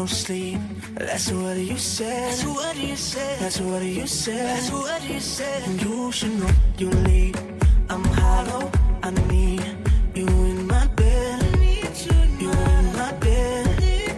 sleep. That's what you said. That's what you said. That's what you said. That's what you said. And you should know you leave. I'm hollow. I need you in my bed. You in my bed.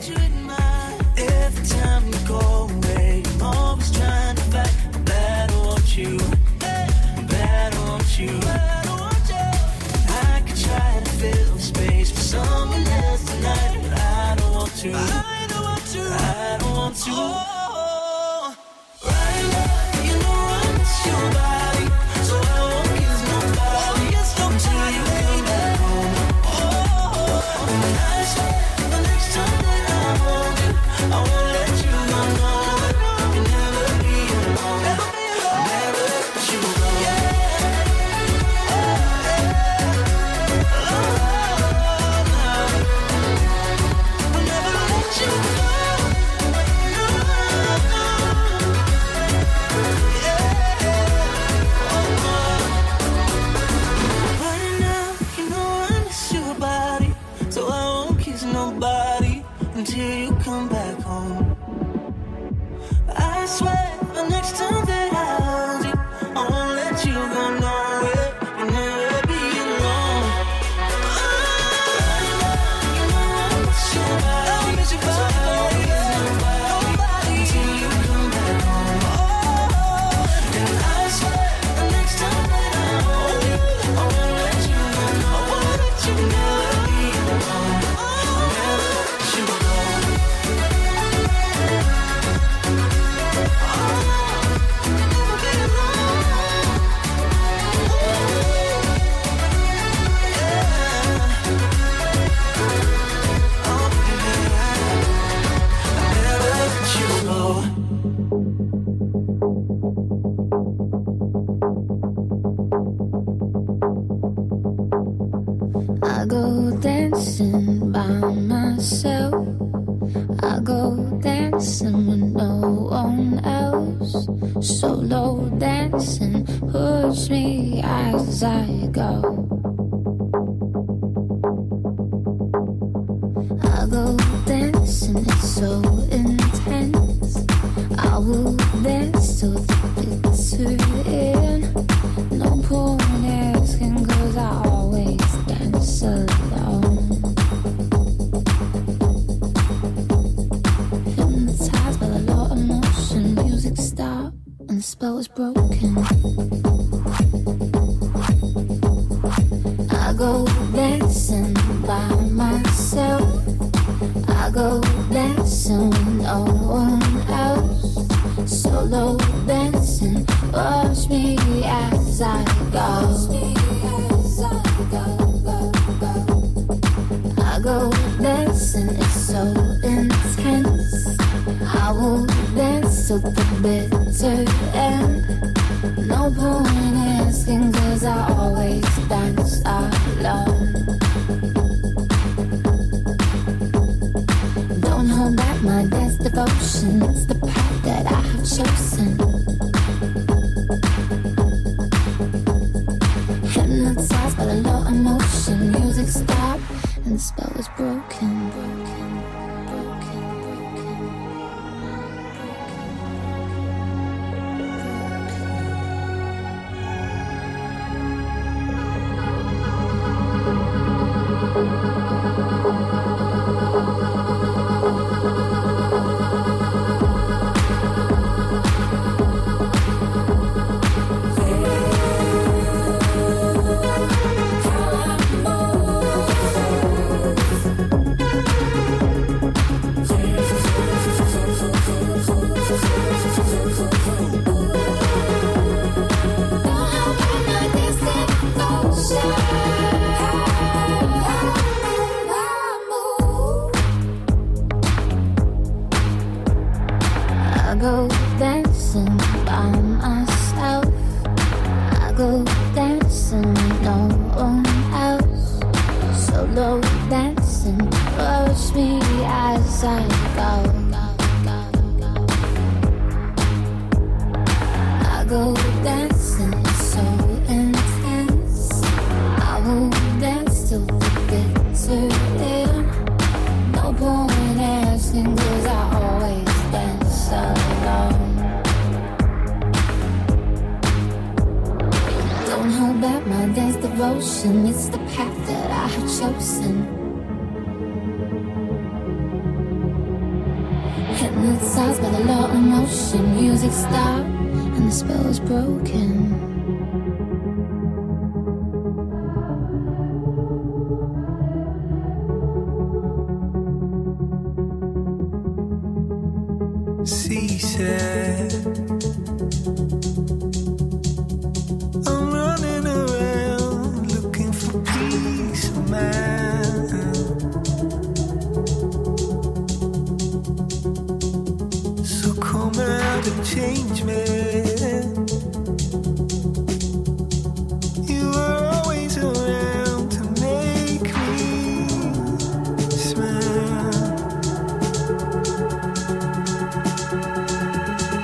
Every time you go away, I'm always trying to fight. But I want you. But I want you. I could try to fill the space for someone else tonight, but I don't want to. I don't want to. I don't want to. Oh, right now, you know I miss your body, so I won't kiss nobody until you come back home. Oh, and I swear the next time that I hold you, I won't let you go. No, you'll never be alone. I'll never let you go. Until you come back home. I swear the next time that I hold you, I won't let you go nowhere. You'll never be alone. You know I miss your body. I miss your body. Nobody until you come back home. And I swear the next time that I hold you, I won't let you go nowhere. You'll never be alone. I'll never let you go. I go dancing by myself. I go dancing with no one else. Solo dancing push me as I go. I go dancing, it's so intense. I will dance till the bitter end. No point asking, cause I always dance alone. Hypnotized by the law of motion. Music stopped and the spell was broken. I go dancing by myself. I go dancing with no one else. Solo dancing, watch me as I go. I go dancing, it's so intense. I will dance till the bitter end. No point asking, cause I always dance alone. Don't hold back my dance devotion. It's the path that I have chosen. Hypnotized by the law of motion. Music stopped and the spell was broken. No point asking, cause I hold back my dance devotion. It's the path that I have chosen. Hypnotized by the law of motion. Music stopped and the spell was broken. She said, I'm running around looking for peace of mind. So come out and change me. You were always around to make me smile.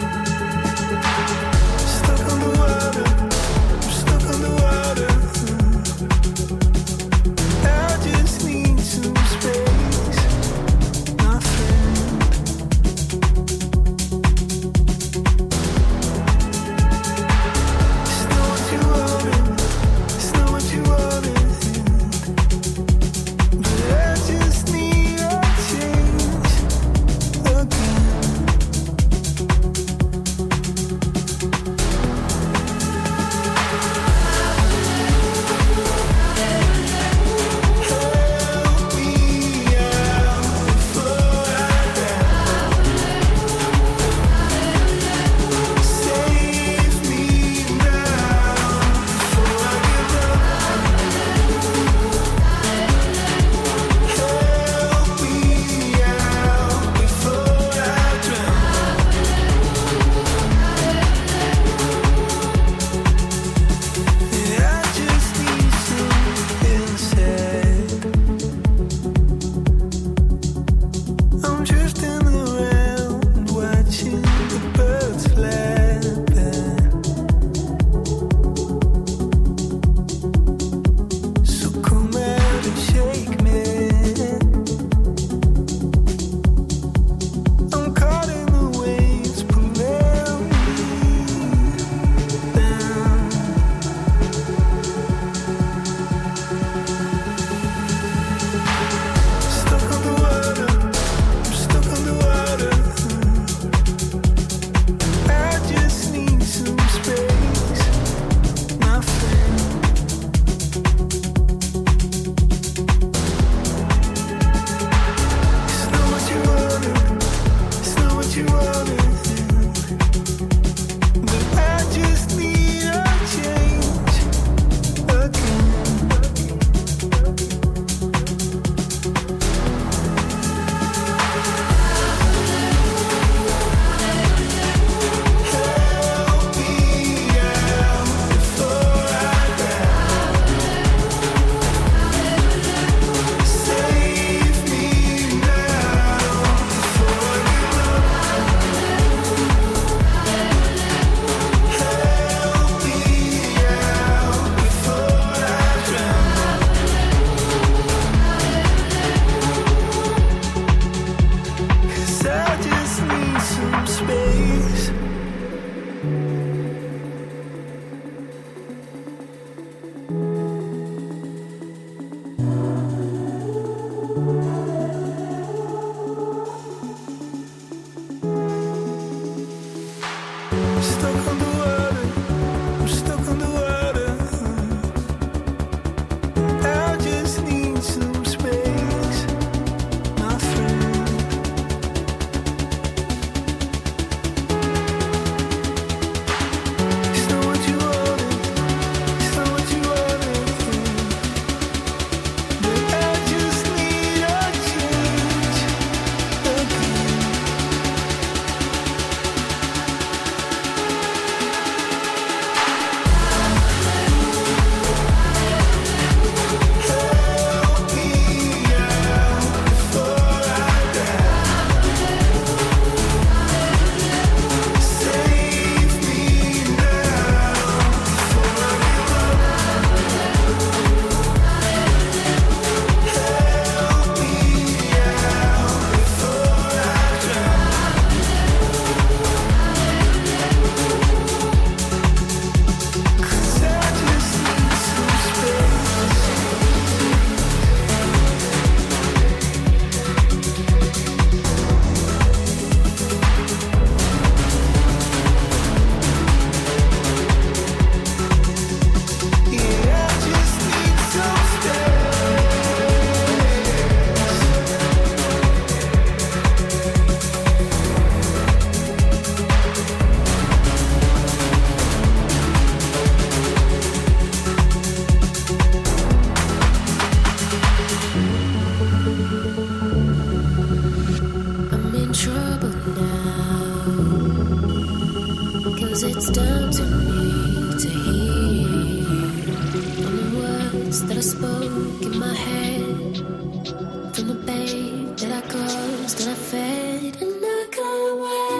words that I spoke in my head, from the babe that I caused and I fed, and I can't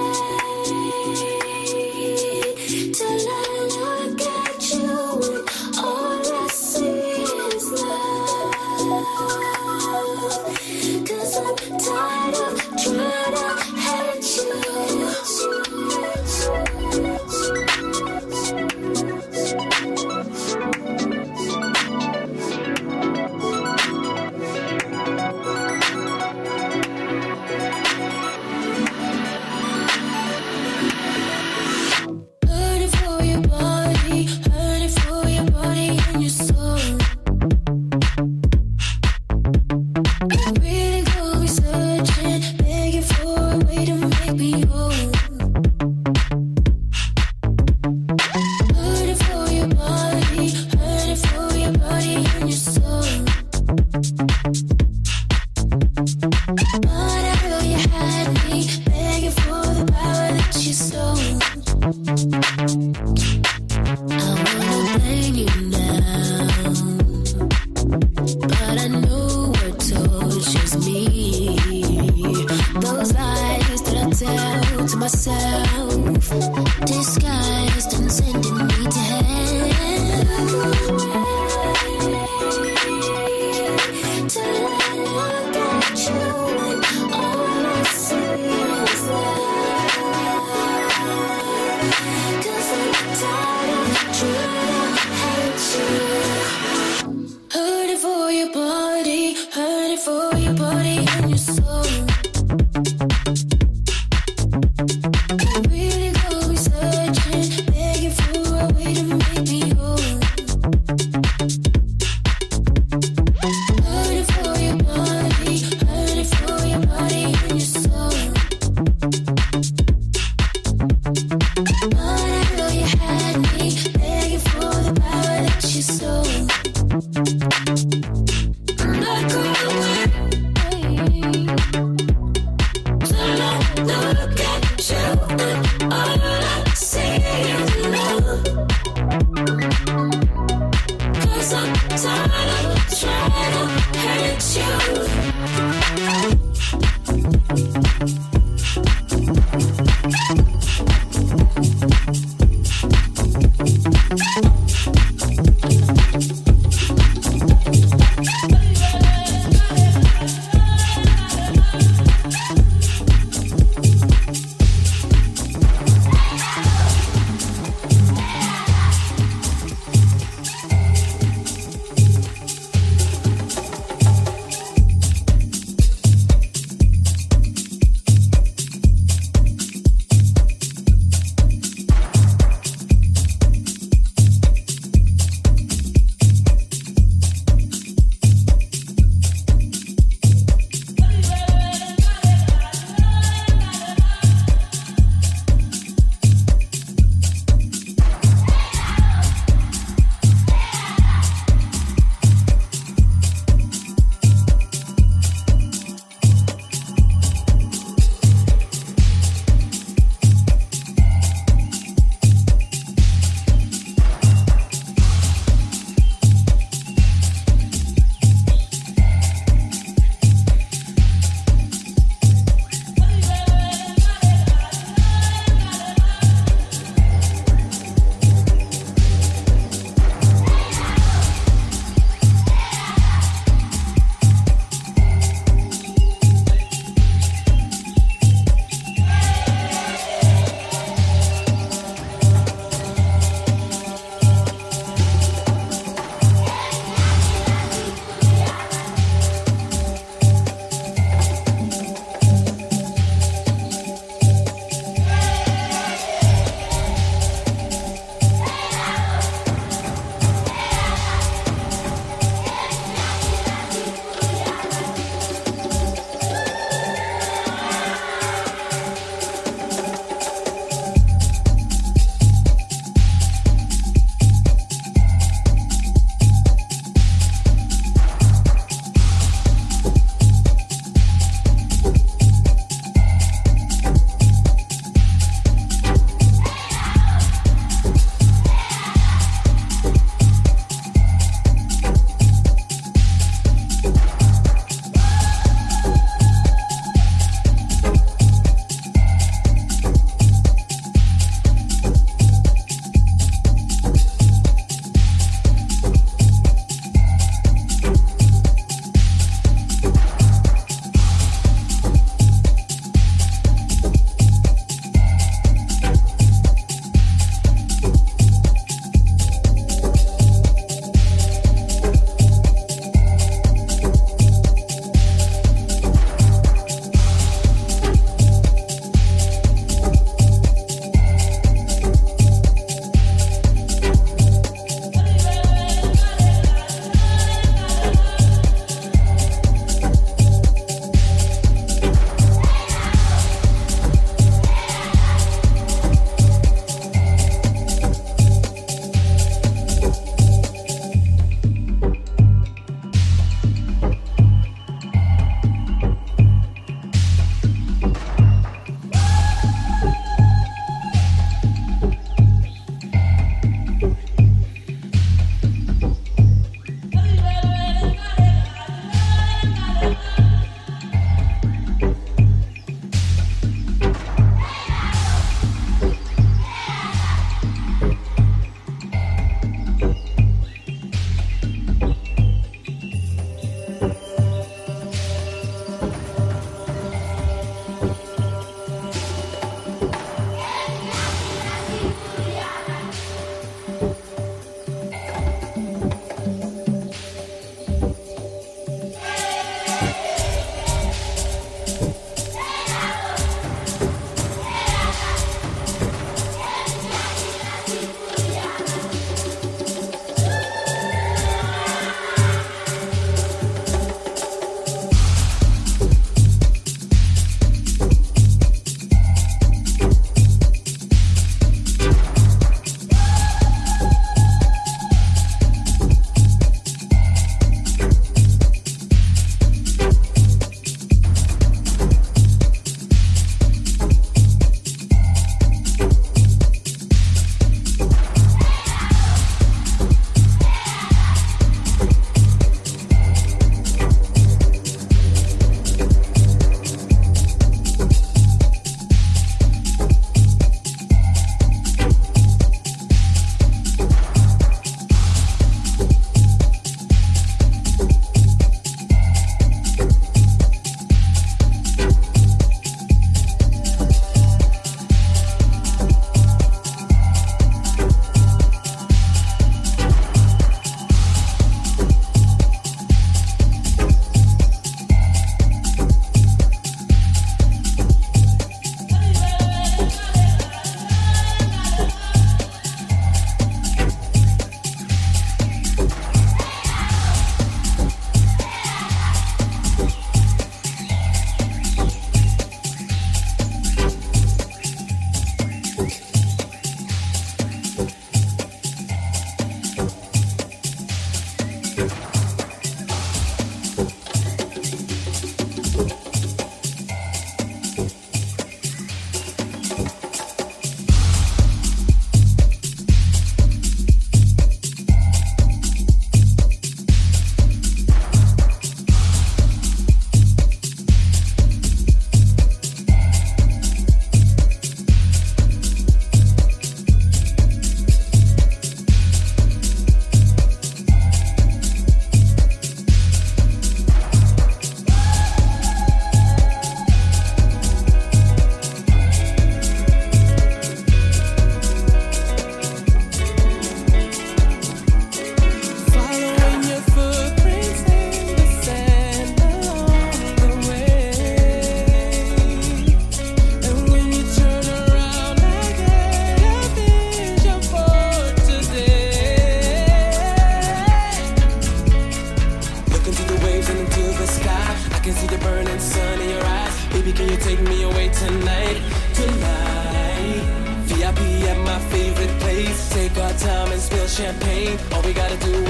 wait till I look at you and all I see is love. 'Cause I'm tired of trying to hurt you.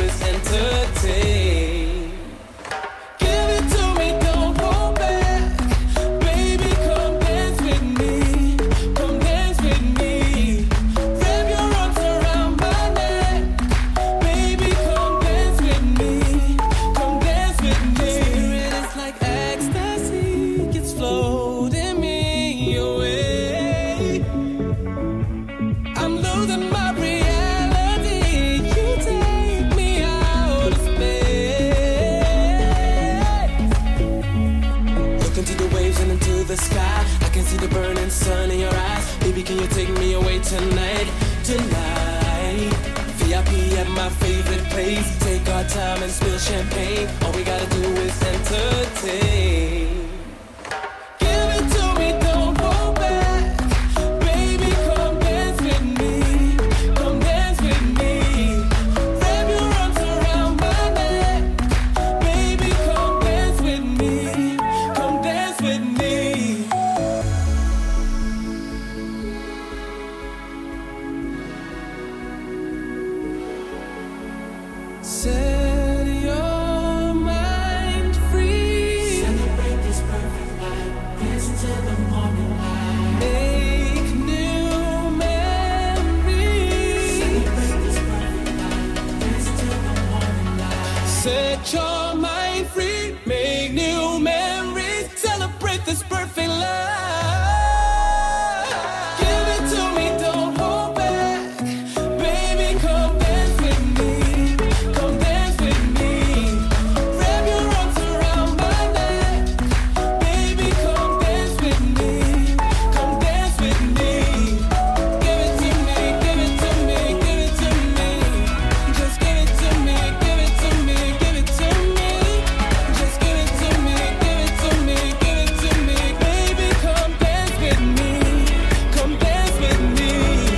is entertain. Give it to me, don't hold back. Baby, come dance with me. Come dance with me. Wrap your arms around my neck. Baby, come dance with me. Come dance with me. Spirit is like ecstasy. It's floating me away. I'm losing my reality. You take me out of space. Look into the waves and into the sky. I can see the burning sun in your eyes. Baby, can you take me away tonight? Tonight. VIP at my favorite place. Take our time and spill champagne. All we gotta do is entertain. Give it to me, don't hold back. Baby, come dance with me. Come dance with me. Wrap your arms around my neck. Baby, come dance with me. Come dance with me. Set your mind free. Celebrate this perfect night. Dance until the morning light. Make new memories. Celebrate this perfect night. Dance until the morning light. Set your mind free. Make new memories. Celebrate this perfect life. Give it to me, don't hold back. Baby, come dance with me. Come dance with me. Wrap your arms around my neck. Baby, come dance with me. Come dance with me. Give it to me, give it to me, give it to me. Just give it to me, give it to me, give it to me. Just give it to me, give it to me, give it to me. Baby, come dance with me. Come dance with me.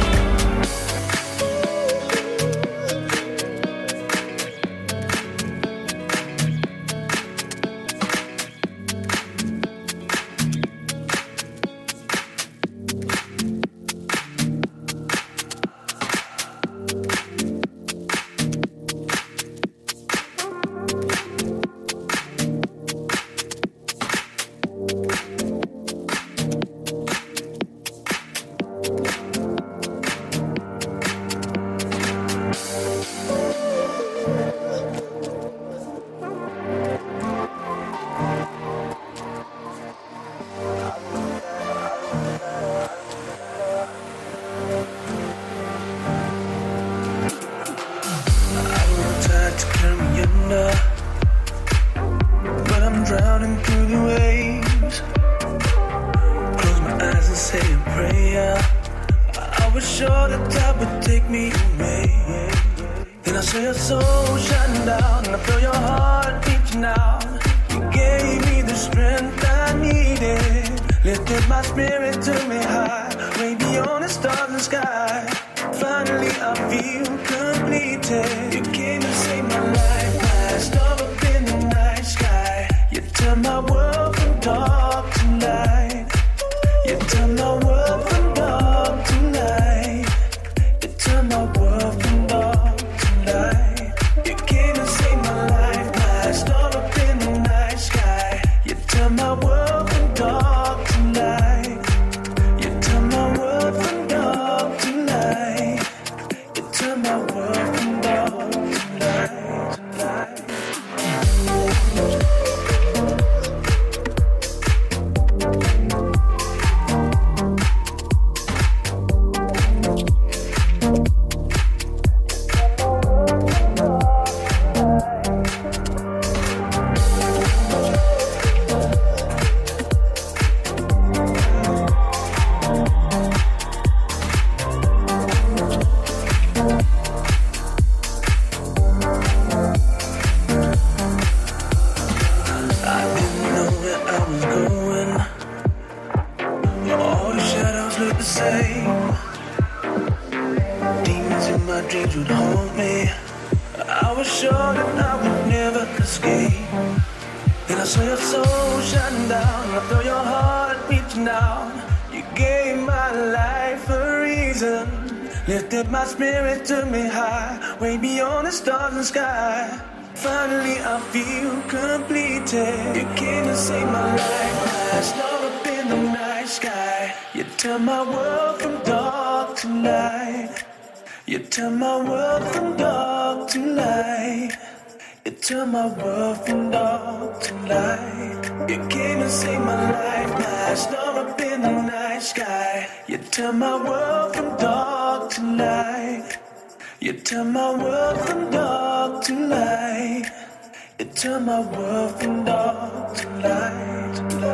Tide to carry me under, but I'm drowning through the waves. Close my eyes and say a prayer. I was sure that tide would take me away. Then I saw your soul shining down, and I feel your heart beating out. You gave me the strength I needed, lifted my spirit to me high, way beyond the stars and sky. Finally I feel completed. You came and saved my life. I stop up in the night sky. You turn my world from dark to light. You turn my world from dark to light. You turn my world from dark to light. You came and saved my life. I stop up in the night sky. You turn my world from dark to light. You turn my world from dark to light. You turn my world from dark to light. And I saw your soul shining down. I feel your heart beating down. You gave my life a reason. Lifted my spirit, took me high, way beyond the stars and sky. Finally I feel completed. You came to save my life, I star up in the night sky. You turn my world from dark to light. You turn my world from dark to light. You turn my world from dark to light. You came to save my life, I star up in the night sky. You turn my world from dark to light. You turn my world from dark to light. You turn my world from dark to light.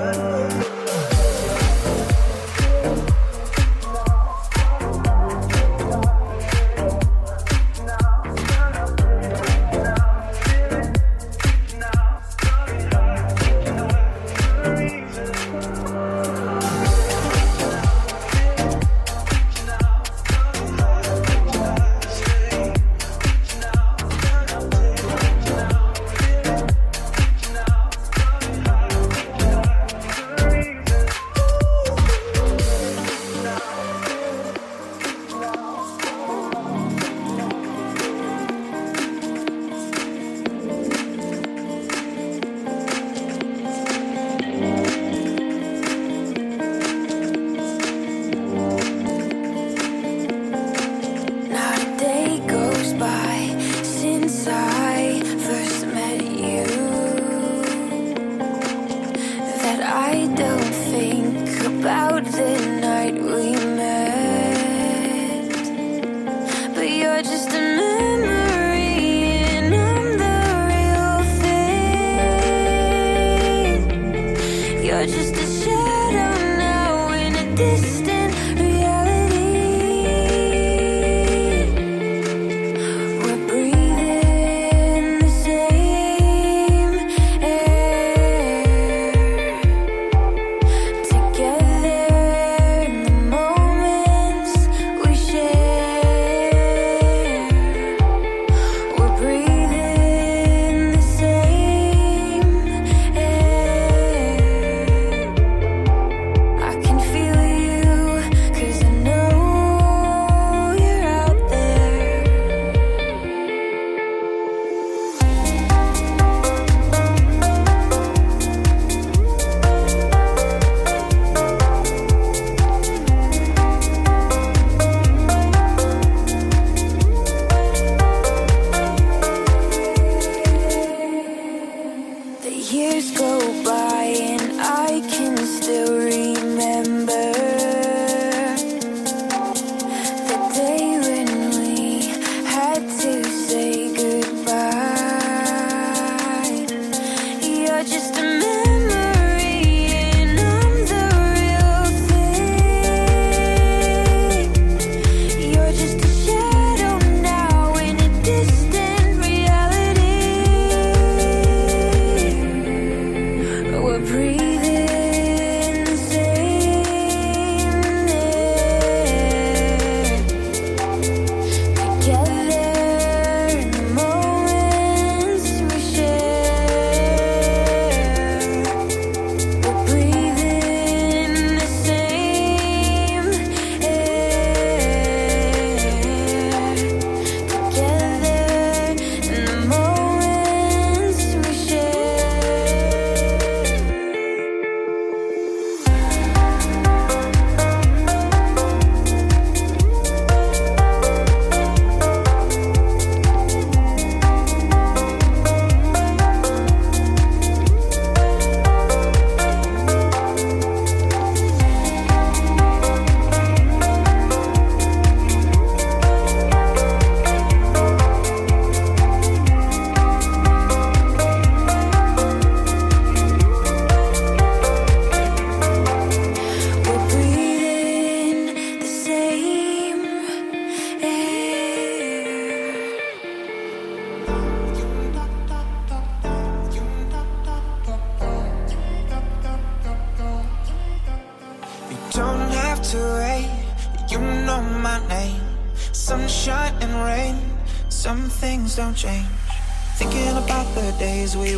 sunshine and rain, some things don't change. Thinking about the days we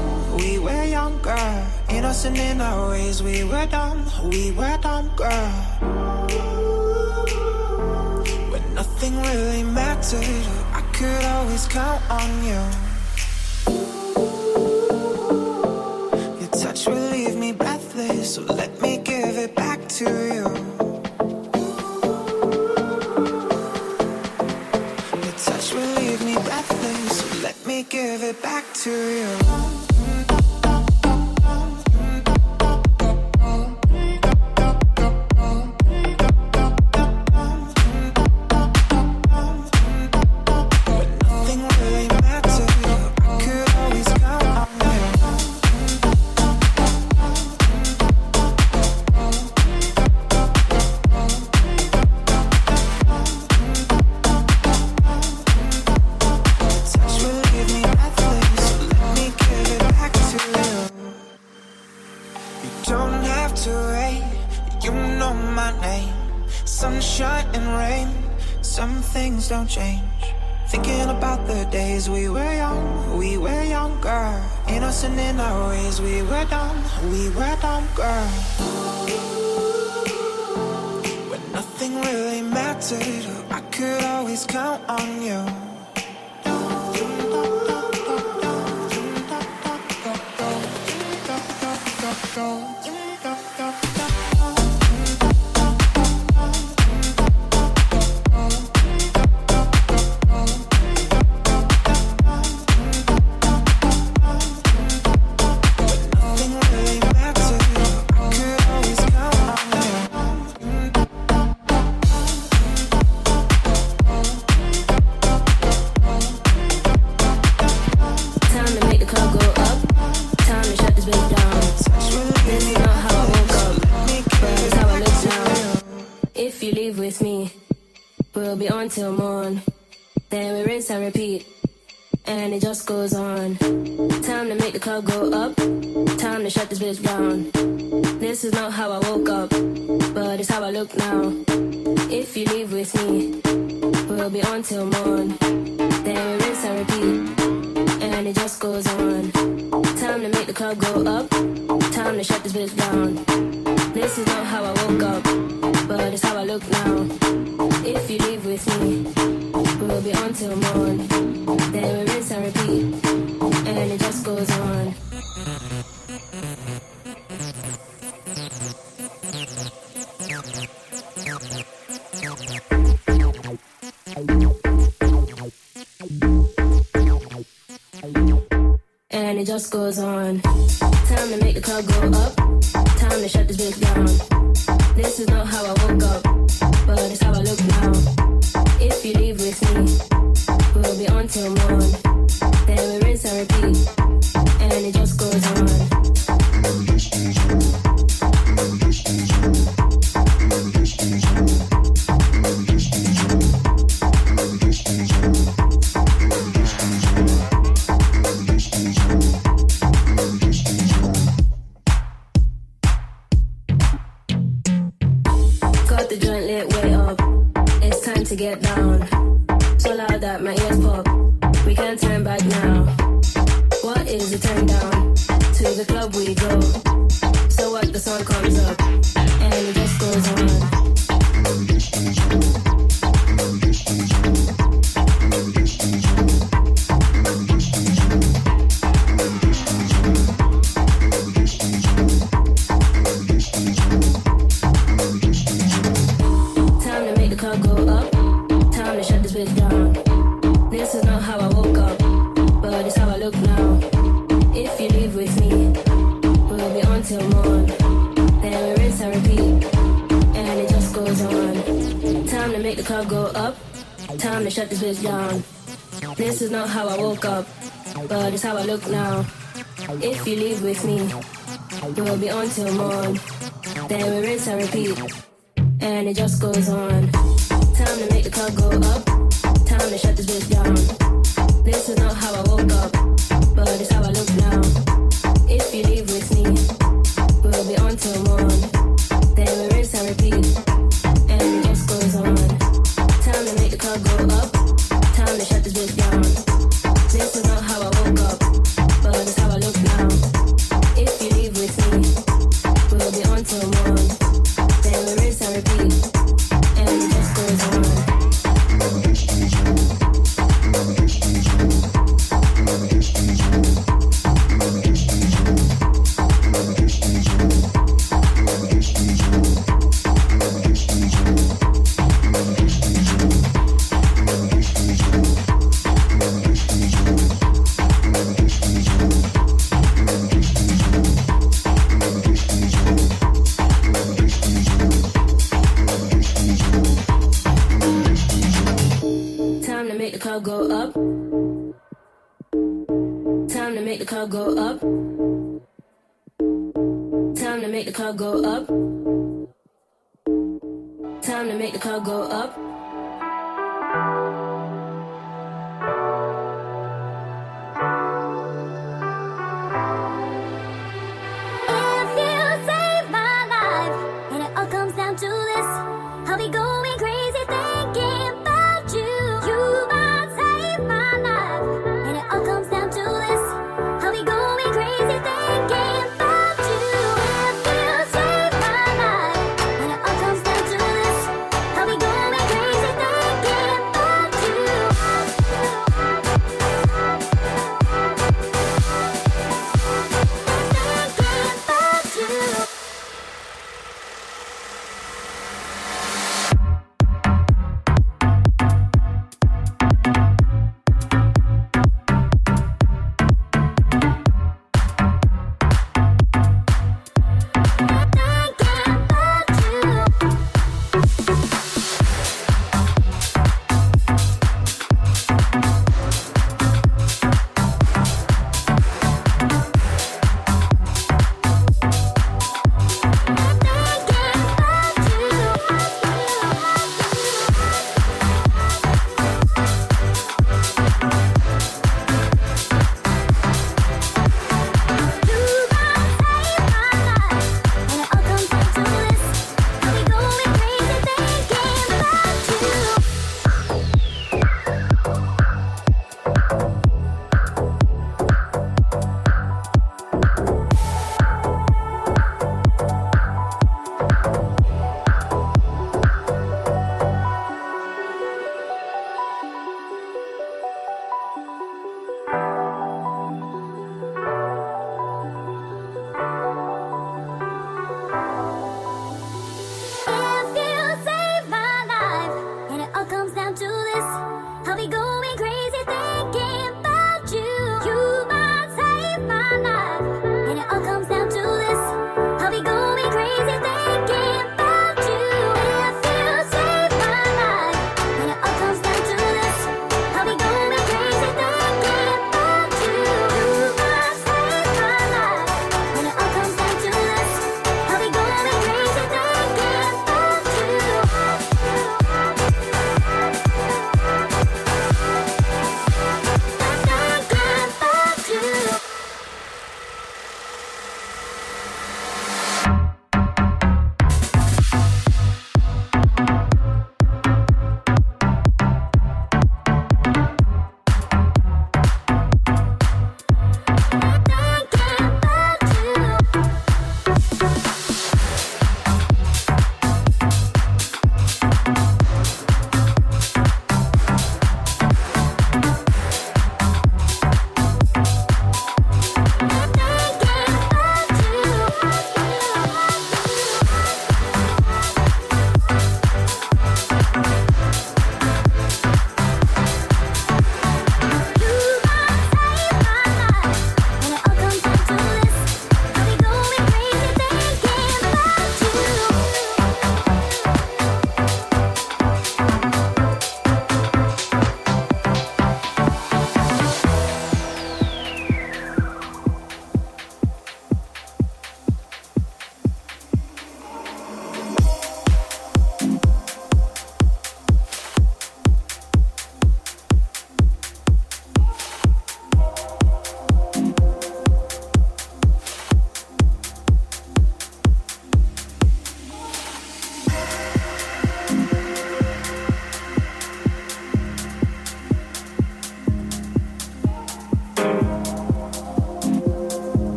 were younger, innocent in our ways, we were dumb, girl. When nothing really mattered. I could always count on you. Your touch will leave me breathless, so let me give it back to you. Your touch will leave me breathless, so let me give it back to you. Don't change. Thinking about the days we were younger, innocent in our ways. We were dumb, girl. When nothing really mattered, I could always count on you. Till morn, then we rinse and repeat, and it just goes on. Time to make the club go up, time to shut this bitch down. This is not how I woke up, but it's how I look now. If you leave with me, we'll be on till morn, then we rinse and repeat, and it just goes on. Time to make the club go up, time to shut this bitch down. This is not how I woke up, but it's how I look now. If you leave with me, we'll be on till morn. Then we rinse and repeat, and it just goes on. And it just goes on. Time to make the club go up, time to shut this bitch down. This is not how I woke up, but it's how I look now. If you leave with me, we'll be on till morn. Then we rinse and repeat, and it just goes on. Got the joint lit way up, it's time to get down. So loud that my ears pop, we can't turn back now. What is the turn down? To the club we go. So what, the sun comes up, and it just goes on. Go up, time to shut this bitch down. This is not how I woke up, but it's how I look now. If you leave with me, we'll be on till morn. Then we rinse and repeat, and it just goes on. Time to make the club go up, time to shut this bitch down. This is not how I woke up, but it's how I look now. If you leave with me, we'll be on till morn. Then we rinse and repeat, and it just goes on. Time to make the club go up, time to shut this bitch down. This is not how I woke up, but it's how I look now. If you leave with me, we'll be on till morn. Then we rinse and repeat, and it just goes on. make the club go up. Time to make the club go up. Time to make the club go up. If you save my life, and it all comes down to this, I'll be going crazy thinking about you. You might save my life, and it all comes down to this, I'll be going crazy thinking about you. If you save my life, and it all comes down to this, I'll be going crazy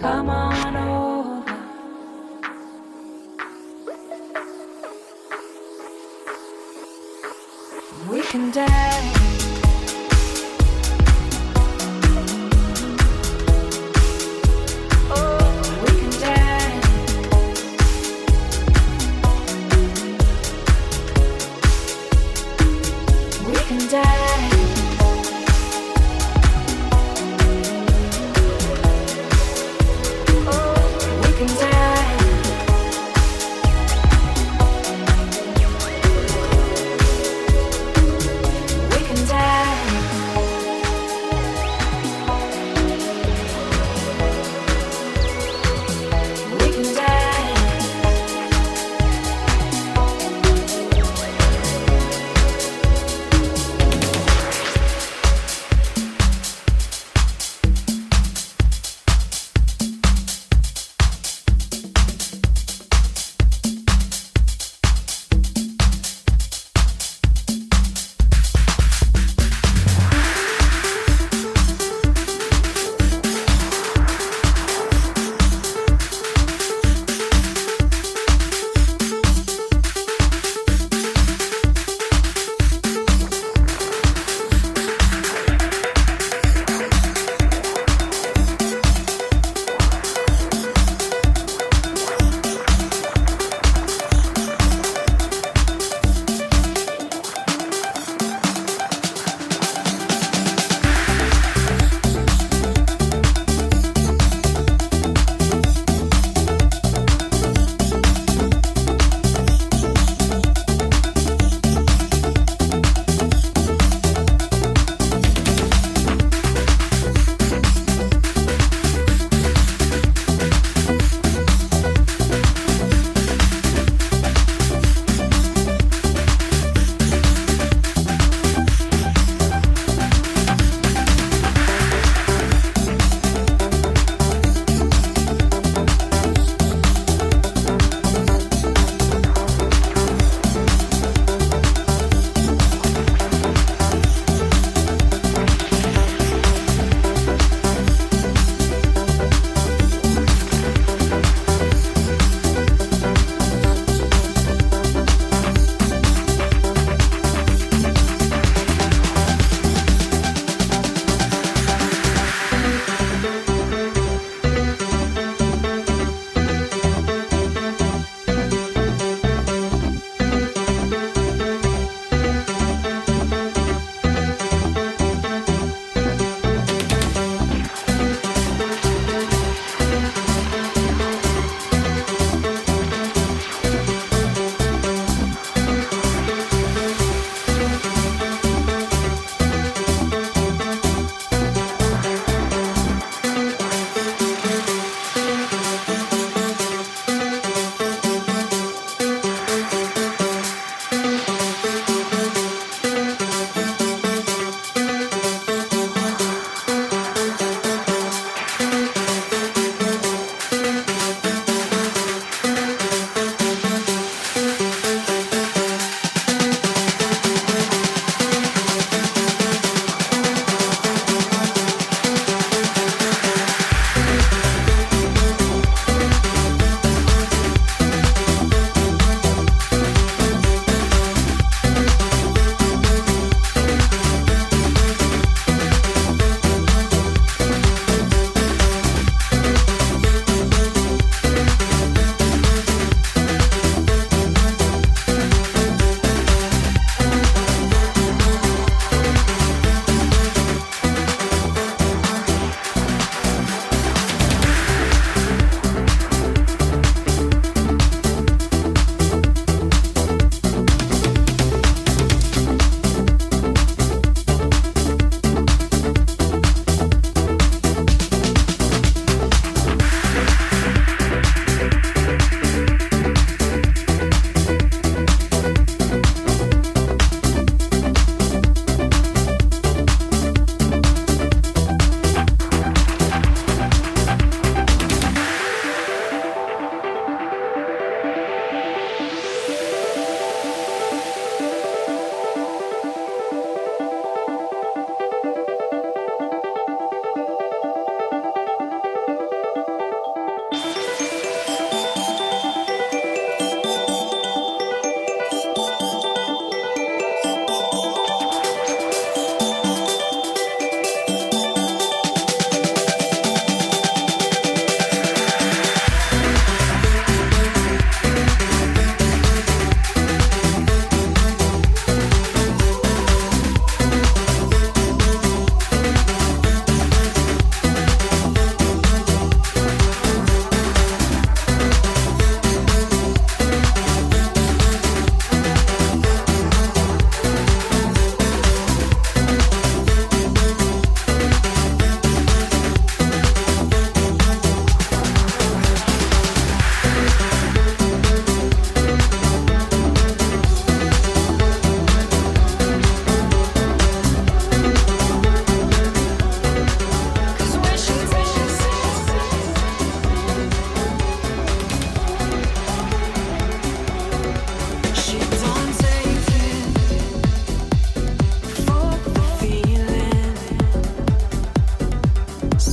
Come on over. We can dance.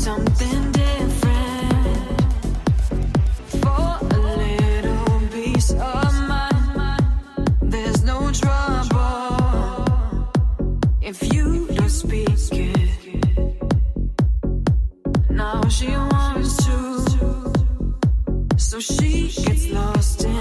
something different for a little peace of mind. There's no trouble if you don't speak it. Now she wants to, so she gets lost in